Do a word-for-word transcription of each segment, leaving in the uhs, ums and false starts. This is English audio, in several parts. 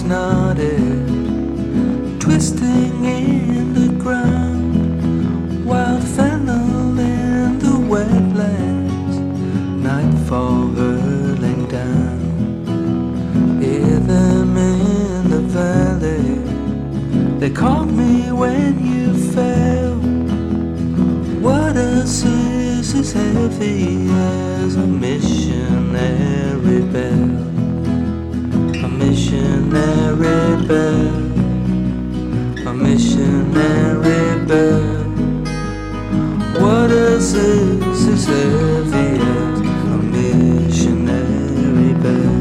knotted, twisting in the ground, wild fennel in the wetlands, nightfall hurling down. Hear them in the valley, they called me when you fell. What else is as heavy as a missionary bell? A missionary bell, a missionary bell. What else is as heavy as a missionary bell?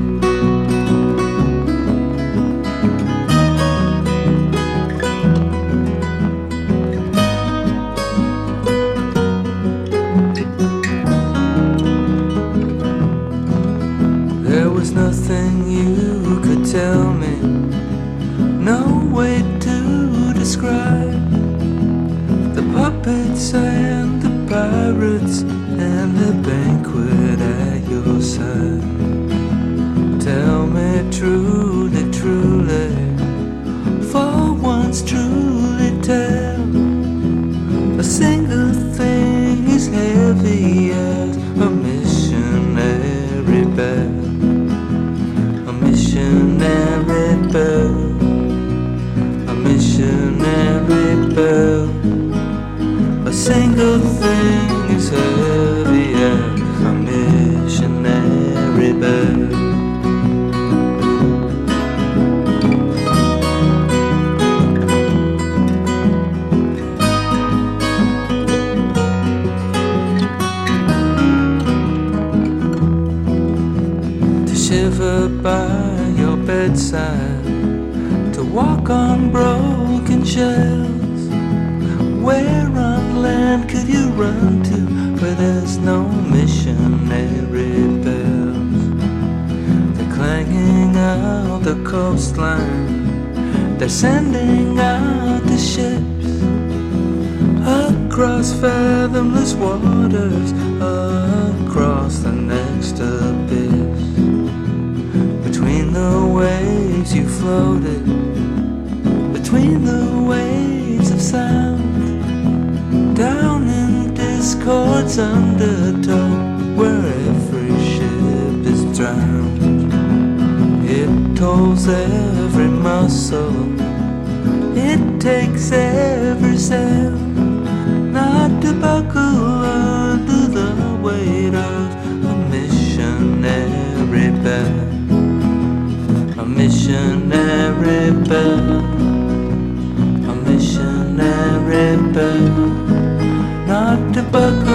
There was nothing you could tell me, no way to describe the puppets and the pirates and the banquet at your side. Tell me truly, truly, for once truly tell, a single thing is heavy as a missionary bell. A missionary bell, a missionary bell. A single thing is heavy as a missionary bell. Shiver by your bedside, to walk on broken shells. Where on land could you run to where there's no missionary bells? They're clanging out the coastline, they're sending out the ships across fathomless waters, across the next abyss. Between the waves you floated, between the waves of sound, down in discord's undertow, where every ship is drowned. It tolls every muscle, it takes every sail, not to buckle under the weight of a missionary bell. A missionary bell, a missionary bell, not to buckle